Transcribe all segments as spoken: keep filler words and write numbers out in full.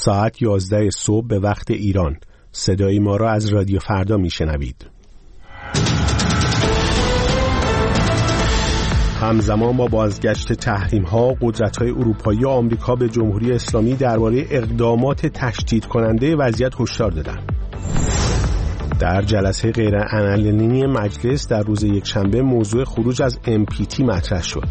ساعت یازده صبح به وقت ایران. صدای ما را از رادیو فردا میشنوید. همزمان با بازگشت تحریم‌ها، قدرت‌های اروپایی و آمریکا به جمهوری اسلامی درباره اقدامات تشدید کننده وضعیت هشدار دادند. در جلسه غیرعلنی مجلس در روز یکشنبه موضوع خروج از ام پی تی مطرح شد.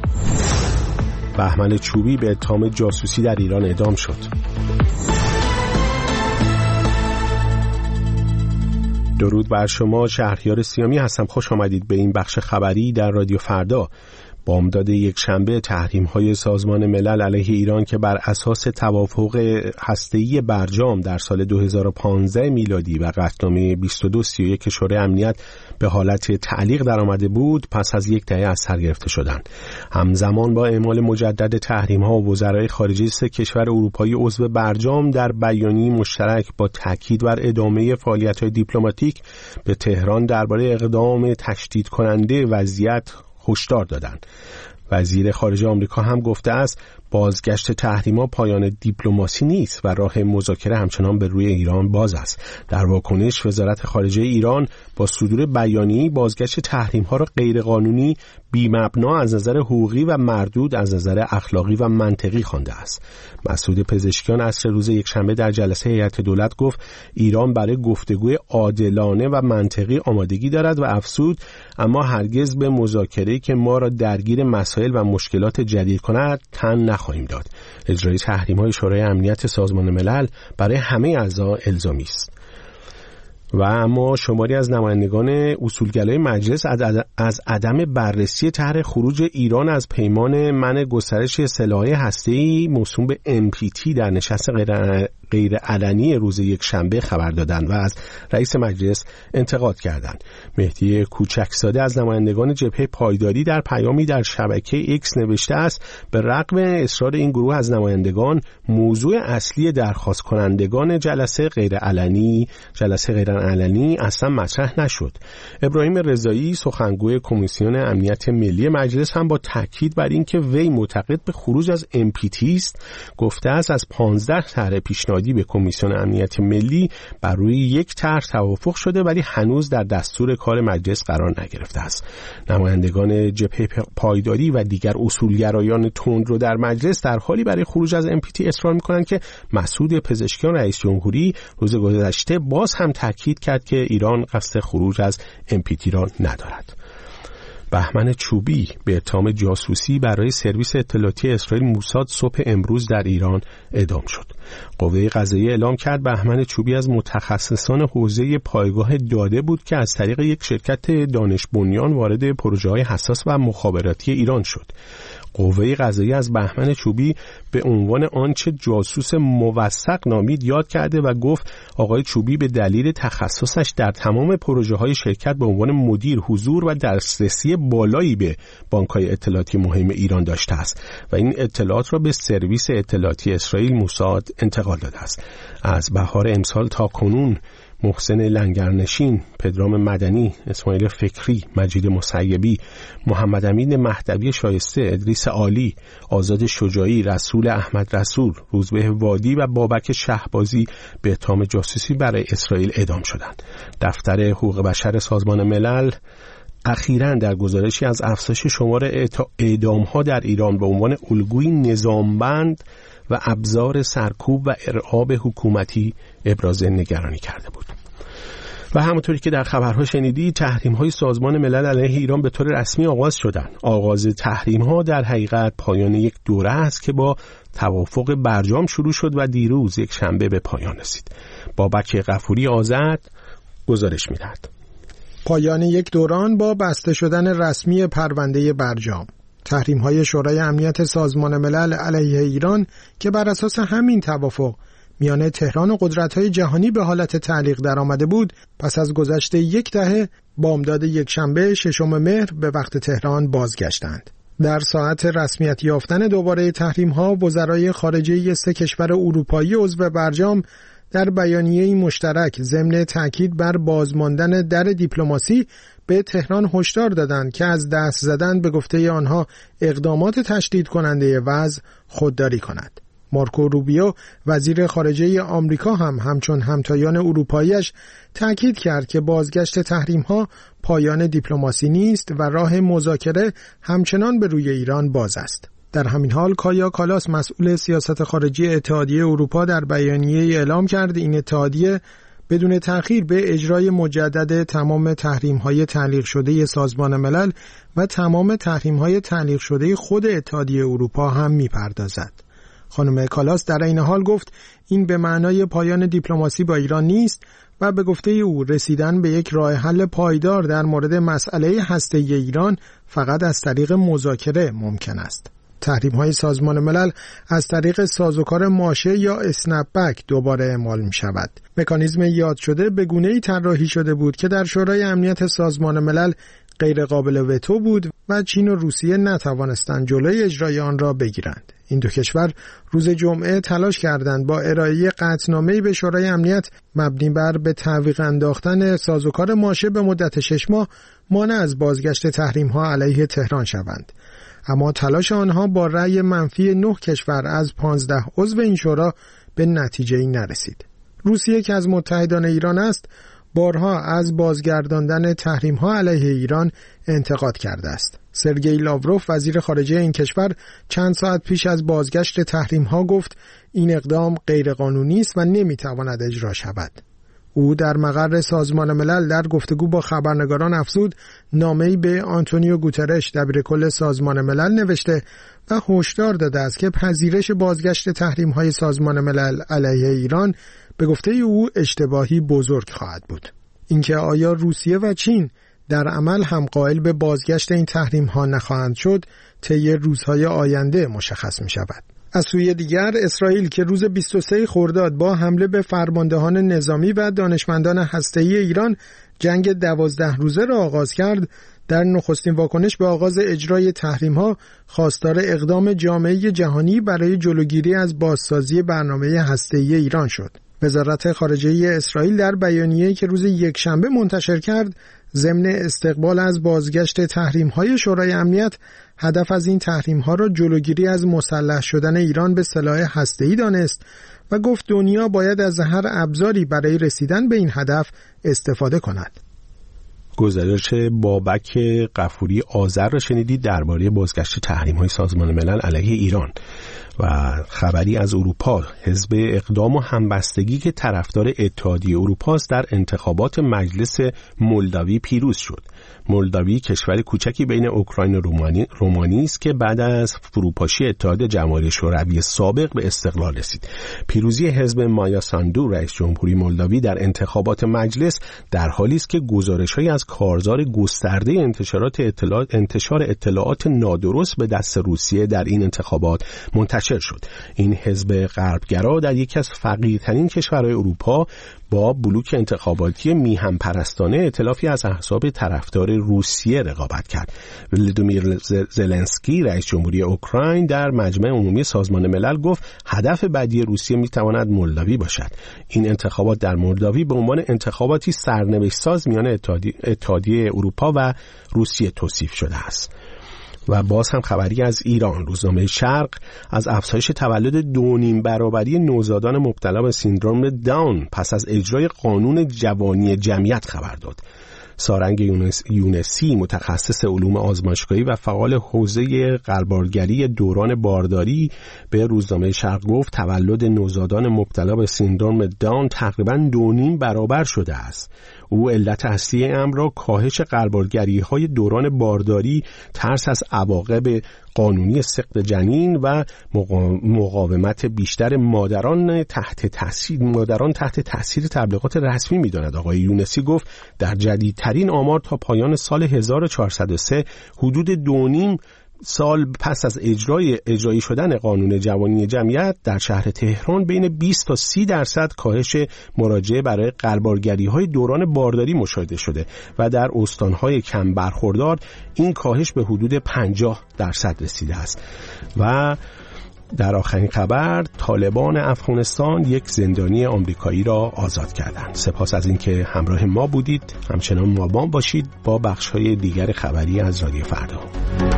بهمن چوبی به اتهام جاسوسی در ایران اعدام شد. درود بر شما، شهریار سیامی هستم. خوش آمدید به این بخش خبری در رادیو فردا. بامداد یک شنبه تحریم‌های سازمان ملل علیه ایران که بر اساس توافق هسته‌ای برجام در سال دو هزار و پانزده میلادی و قطعنامه بیست و دو سی و یک شورای امنیت به حالت تعلیق درآمده بود، پس از یک دهه از سر گرفته شدند. همزمان با اعمال مجدد تحریم‌ها، وزرای خارجه سه کشور اروپایی عضو برجام در بیانیه مشترک با تاکید بر ادامه فعالیت‌های دیپلماتیک به تهران درباره اقدام تشدید کننده وضعیت هشدار دادند. وزیر خارجه آمریکا هم گفته است بازگشت تحریم‌ها پایان دیپلماسی نیست و راه مذاکره همچنان به روی ایران باز است. در واکنش وزارت خارجه ایران با صدور بیانیه‌ای بازگشت تحریم‌ها را غیرقانونی، بی‌مبنا از نظر حقوقی و مردود از نظر اخلاقی و منطقی خوانده است. مسعود پزشکیان عصر روز یکشنبه در جلسه هیئت دولت گفت ایران برای گفتگوی عادلانه و منطقی آمادگی دارد و افزود اما هرگز به مذاکره‌ای که ما را درگیر مسائل و مشکلات جدید کند تن نخواهیم داد. اجرای تحریم‌های شورای امنیت سازمان ملل برای همه اعضا الزامی است. و اما شماری از نمایندگان اصولگرای مجلس از عدم بررسی طرح خروج ایران از پیمان منع گسترش سلاح‌های هسته‌ای موسوم به ام پی تی در نشست غیر غیر علنی روز یکشنبه خبر دادند و از رئیس مجلس انتقاد کردند. مهدی کوچکزاده از نمایندگان جبهه پایداری در پیامی در شبکه ایکس نوشته است به رغم اصرار این گروه از نمایندگان، موضوع اصلی درخواست کنندگان جلسه غیر علنی جلسه غیر علنی اصلا مطرح نشد. ابراهیم رضایی سخنگوی کمیسیون امنیت ملی مجلس هم با تاکید بر اینکه وی معتقد به خروج از ام پی تی است گفته است از پانزده طرح پیشنهادی به کمیسیون امنیت ملی بر روی یک طرح توافق شده ولی هنوز در دستور کار مجلس قرار نگرفته است. نمایندگان جبهه پایداری و دیگر اصولگرایان تندرو در مجلس در حالی برای خروج از ام پی تی اصرار می‌کنند که مسعود پزشکیان رئیس جمهوری روز گذشته باز هم تاکید کرد که ایران قصد خروج از ام پی تی را ندارد. بهمن چوبی به اتهام جاسوسی برای سرویس اطلاعاتی اسرائیل موساد صبح امروز در ایران اعدام شد. قوه قضاییه اعلام کرد بهمن چوبی از متخصصان حوزه پایگاه داده بود که از طریق یک شرکت دانش بنیان وارد پروژه‌های حساس و مخابراتی ایران شد. قوه قضاییه از بهمن چوبی به عنوان آنچه جاسوس موثق نامید یاد کرده و گفت آقای چوبی به دلیل تخصصش در تمام پروژه‌های شرکت به عنوان مدیر حضور و دسترسی بالایی به بانک‌های اطلاعاتی مهم ایران داشته است و این اطلاعات را به سرویس اطلاعاتی اسرائیل موساد انتقال داده است. از بهار امسال تا کنون محسن لنگرنشین، پدرام مدنی، اسماعیل فکری، مجید مسیبی، محمد امین مهدوی شایسته، ادریس عالی، آزاد شجاعی، رسول احمد رسول، روزبه وادی و بابک شهبازی به اتهام جاسوسی برای اسرائیل اعدام شدند. دفتر حقوق بشر سازمان ملل اخیراً در گزارشی از افزایش شمار اعدام‌ها در ایران به عنوان الگوی نظامبند و ابزار سرکوب و ارعاب حکومتی ابراز نگرانی کرده بود. و همونطوری که در خبرها شنیدید تحریم‌های سازمان ملل علیه ایران به طور رسمی آغاز شدند. آغاز تحریم‌ها در حقیقت پایان یک دوره است که با توافق برجام شروع شد و دیروز یک شنبه به پایان رسید. بابک غفوری آزاد گزارش می‌دهد. پایان یک دوران با بسته شدن رسمی پرونده برجام. تحریم‌های شورای امنیت سازمان ملل علیه ایران که بر اساس همین توافق میان تهران و قدرت‌های جهانی به حالت تعلیق درآمده بود، پس از گذشت یک دهه بامداد یکشنبه ششم مهر به وقت تهران بازگشتند. در ساعت رسمیت یافتن دوباره تحریم‌ها، وزرای خارجه سه کشور اروپایی عضو برجام در بیانیه‌ای مشترک ضمن تاکید بر بازماندن در دیپلماسی به تهران هشدار دادند که از دست زدن به گفته آنها اقدامات تشدید کننده وضع خودداری کند. مارکو روبیو وزیر خارجه آمریکا هم همچون همتایان اروپاییش تأکید کرد که بازگشت تحریم‌ها پایان دیپلماسی نیست و راه مذاکره همچنان به روی ایران باز است. در همین حال کایا کالاس مسئول سیاست خارجی اتحادیه اروپا در بیانیه اعلام کرد این اتحادیه بدون تأخیر به اجرای مجدد تمام تحریم‌های تعلیق شده سازمان ملل و تمام تحریم‌های تعلیق شده خود اتحادیه اروپا هم می‌پردازد. خانم کالاس در این حال گفت این به معنای پایان دیپلماسی با ایران نیست و به گفته او رسیدن به یک راه حل پایدار در مورد مسئله هسته‌ای ایران فقط از طریق مذاکره ممکن است. تحریم‌های سازمان ملل از طریق سازوکار ماشه یا اسنپ بک دوباره اعمال می‌شود. مکانیزم یاد شده به گونه‌ای طراحی شده بود که در شورای امنیت سازمان ملل غیر قابل وتو بود و چین و روسیه نتوانستند جلوی اجرای آن را بگیرند. این دو کشور روز جمعه تلاش کردند با ارائه قطعنامه‌ای به شورای امنیت مبنی بر به تعویق انداختن سازوکار ماشه به مدت شش ماه مانع از بازگشت تحریم‌ها علیه تهران شوند. اما تلاش آنها با رأی منفی نه کشور از پانزده عضو این شورا به نتیجه‌ای نرسید. روسیه که از متحدان ایران است، بارها از بازگرداندن تحریم‌ها علیه ایران انتقاد کرده است. سرگئی لاوروف وزیر خارجه این کشور چند ساعت پیش از بازگشت تحریم‌ها گفت این اقدام غیرقانونی است و نمی‌تواند اجرا شود. او در مقر سازمان ملل در گفتگو با خبرنگاران افزود نامه‌ای به آنتونیو گوترش دبیرکل سازمان ملل نوشته و هشدار داده است که پذیرش بازگشت تحریم‌های سازمان ملل علیه ایران به گفته او اشتباهی بزرگ خواهد بود. اینکه آیا روسیه و چین در عمل هم قائل به بازگشت این تحریم‌ها نخواهند شد طی روزهای آینده مشخص می‌شود. از سوی دیگر اسرائیل که روز بیست و سوم خرداد با حمله به فرماندهان نظامی و دانشمندان هسته‌ای ایران جنگ دوازده روزه را آغاز کرد، در نخستین واکنش به آغاز اجرای تحریم‌ها خواستار اقدام جامعه جهانی برای جلوگیری از بازسازی برنامه هسته‌ای ایران شد. وزارت خارجه اسرائیل در بیانیه‌ای که روز یکشنبه منتشر کرد، ضمن استقبال از بازگشت تحریم‌های شورای امنیت، هدف از این تحریم‌ها را جلوگیری از مسلح شدن ایران به سلاح هسته‌ای دانست و گفت دنیا باید از هر ابزاری برای رسیدن به این هدف استفاده کند. گزارش بابک غفوری آذر را شنیدید درباره بازگشت تحریم‌های سازمان ملل علیه ایران. و خبری از اروپا، حزب اقدام و همبستگی که طرفدار اتحادیه اروپا است در انتخابات مجلس مولداوی پیروز شد. مولداوی کشور کوچکی بین اوکراین و رومانی رومانی است که بعد از فروپاشی اتحاد جماهیر شوروی سابق به استقلال رسید. پیروزی حزب مایا ساندو رئیس جمهوری مولداوی در انتخابات مجلس در حالی است که گزارش‌هایی از کارزار گسترده انتشارات اطلاعات انتشار اطلاعات نادرست به دست روسیه در این انتخابات منتشر شد. این حزب غربگرا در یکی از فقیرترین کشورهای اروپا با بلوک انتخاباتی میهم پرستانه ائتلافی از احزاب طرفدار روسیه رقابت کرد. ولادیمیر زلنسکی رئیس جمهوری اوکراین در مجمع عمومی سازمان ملل گفت هدف بعدی روسیه میتواند مولداوی باشد. این انتخابات در مولداوی به عنوان انتخاباتی سرنوشت ساز میان اتحادیه, اتحادیه اروپا و روسیه توصیف شده است. و باز هم خبری از ایران، روزنامه شرق از افزایش تولد دو نیم برابری نوزادان مبتلا به سیندروم داون پس از اجرای قانون جوانی جمعیت خبر داد. سارنگ یونس، یونسی متخصص علوم آزمایشگاهی و فعال حوزه غربالگری دوران بارداری به روزنامه شرق گفت تولد نوزادان مبتلا به سیندروم داون تقریباً دو نیم برابر شده است. او علت اصلی امر را کاهش غربالگری‌های دوران بارداری، ترس از عواقب قانونی سقط جنین و مقاومت بیشتر مادران تحت تاثیر مادران تحت تاثیر تبلیغات رسمی می‌داند. آقای یونسی گفت در جدیدترین آمار تا پایان سال هزار و چهارصد و سه حدود دو نیم سال پس از اجرای اجرایی شدن قانون جوانی جمعیت در شهر تهران بین بیست تا سی درصد کاهش مراجعه برای غربالگری‌های دوران بارداری مشاهده شده و در استان‌های کم برخوردار این کاهش به حدود پنجاه درصد رسیده است. و در آخرین خبر، طالبان افغانستان یک زندانی آمریکایی را آزاد کردند. سپاس از اینکه همراه ما بودید. همچنان مامان باشید با بخش‌های دیگر خبری از رادیو فردا.